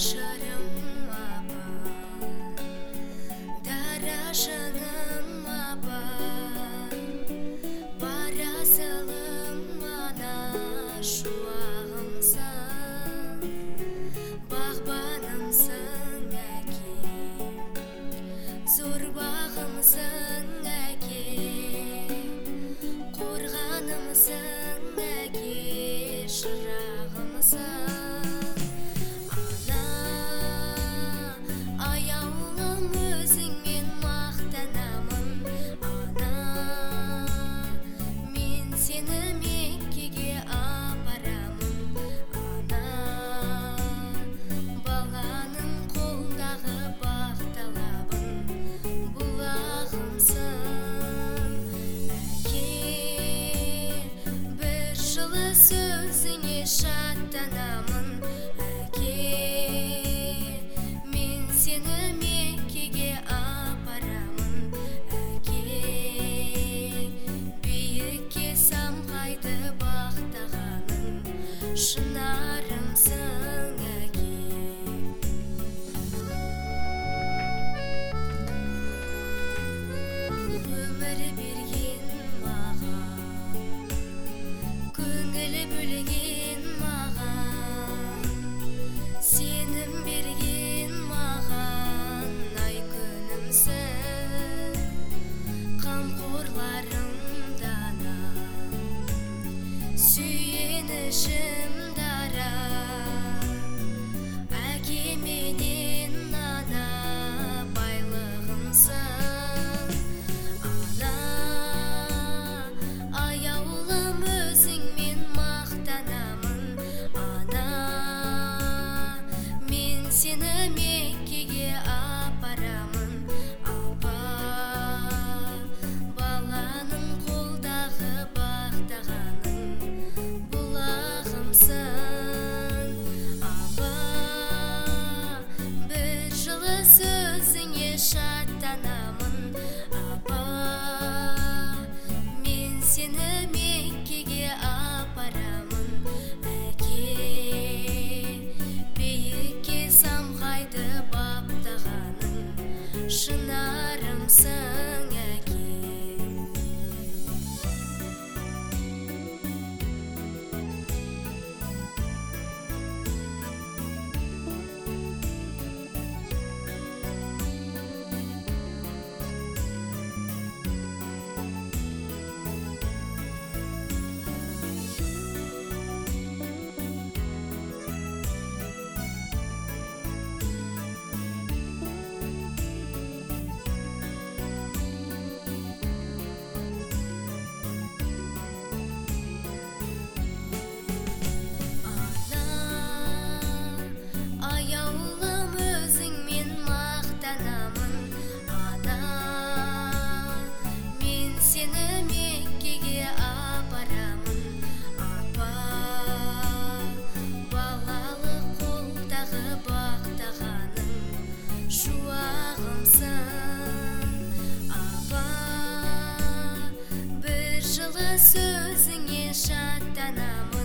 Şarım apa, dara şanım apa, barasılım bana şuağımsın, bağbanımsın eki, zor bağımsın eki, korğanımsın eki, şırağımsın. Sözüne şatlanamın әке, мен сені Меккеге апарамын әке, биікке самғайды бақтағаның шынарымсың әке. Өмір берген маған, көңіл бөлген маған, сенім берген маған, ай күнімсің, қамқорларым дана, сүйенішім дара, әке менен ана байлығымсың. Аяулым өзіңмен мақтанамын ана, мен сені Меккеге апарамын апа, баланың қолдағы бақтағаның бұлағымсың апа, бір жылы сөзіңе шаттанамын апа, мен сені Меккеге апарамын әке, биікке самғайды баптағаның шынарымсың әке. Аяулым өзіңмен мақтанамын ана, мен сені Меккеге апарамын апа, балалық қолдағы бақтағаның шуағымсың апа, бір жылы сөзіңе шаттанамын